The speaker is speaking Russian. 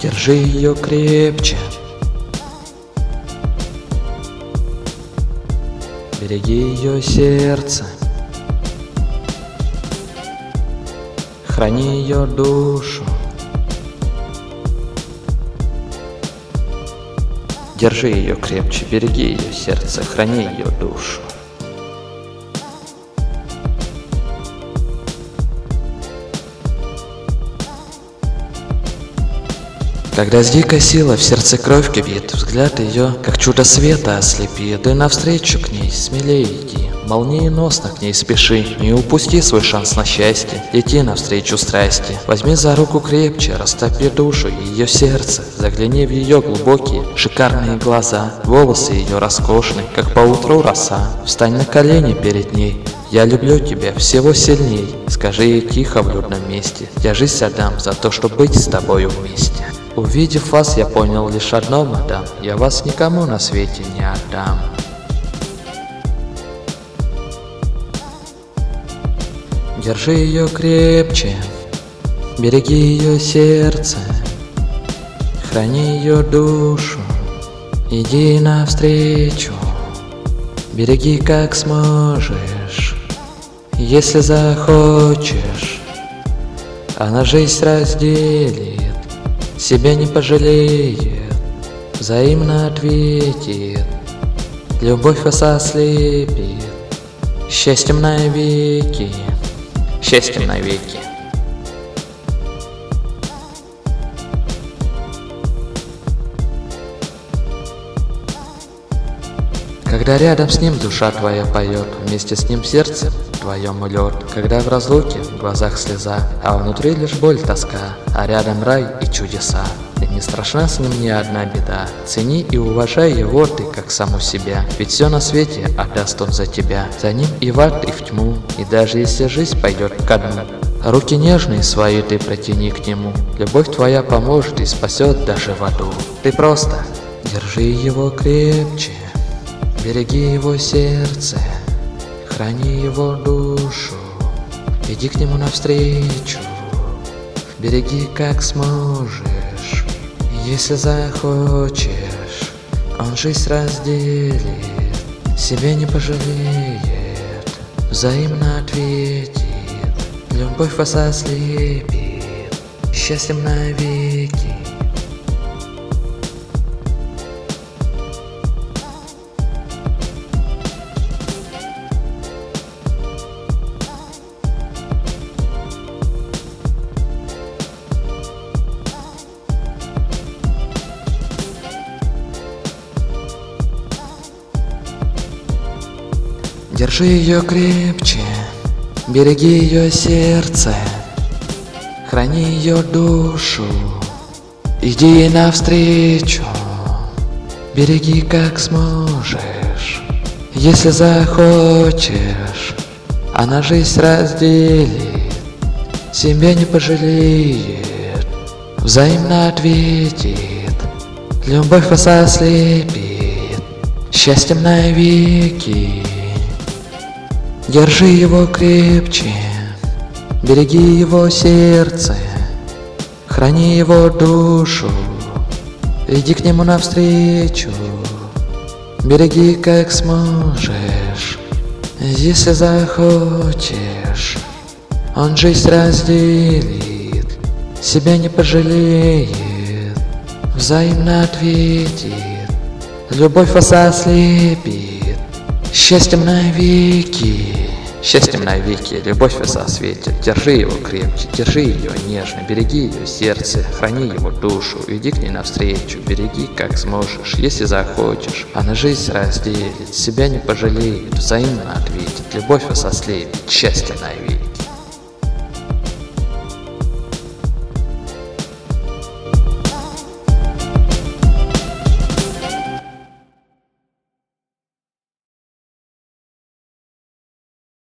Держи ее крепче, береги ее сердце, храни ее душу. Держи ее крепче, береги ее сердце, храни ее душу. Когда с дикой силой в сердце кровь кипит, взгляд ее, как чудо света, ослепит. И навстречу к ней смелее иди, молниеносно к ней спеши. Не упусти свой шанс на счастье, лети навстречу страсти. Возьми за руку крепче, растопи душу и ее сердце. Загляни в ее глубокие, шикарные глаза. Волосы ее роскошны, как поутру роса. Встань на колени перед ней. Я люблю тебя всего сильней. Скажи ей тихо в людном месте. Я жизнь отдам за то, чтобы быть с тобою вместе. Увидев вас, я понял лишь одно, мадам: я вас никому на свете не отдам. Держи ее крепче, береги ее сердце, храни ее душу. Иди навстречу, береги как сможешь. Если захочешь, она жизнь разделит, себя не пожалеет, взаимно ответит. Любовь вас ослепит, счастьем навеки, счастьем навеки. Когда рядом с ним душа твоя поет, вместе с ним сердце твоем улет. Когда в разлуке в глазах слеза, а внутри лишь боль, тоска, а рядом рай и чудеса. И не страшна с ним ни одна беда. Цени и уважай его ты, как саму себя, ведь все на свете отдаст он за тебя. За ним и в ад, и в тьму, и даже если жизнь пойдет ко дну, руки нежные свои ты протяни к нему. Любовь твоя поможет и спасет даже в аду. Ты просто держи его крепче, береги его сердце, храни его душу. Иди к нему навстречу, береги как сможешь. Если захочешь, он жизнь разделит, себя не пожалеет, взаимно ответит. Любовь вас ослепит, счастьем навеки. Держи ее крепче, береги ее сердце, храни ее душу. Иди ей навстречу, береги как сможешь. Если захочешь, она жизнь разделит, себя не пожалеет, взаимно ответит. Любовь вас ослепит, счастьем навеки. Держи его крепче, береги его сердце, храни его душу. Иди к нему навстречу, береги как сможешь. Если захочешь, он жизнь разделит, себя не пожалеет, взаимно ответит. Любовь вас ослепит, счастьем навеки. Счастьем навеки, любовь вас осветит. Держи его крепче, держи ее нежно, береги ее сердце, храни его душу. Иди к ней навстречу, береги как сможешь. Если захочешь, она жизнь разделит, себя не пожалеет, взаимно ответит. Любовь вас ослепит, счастье навеки.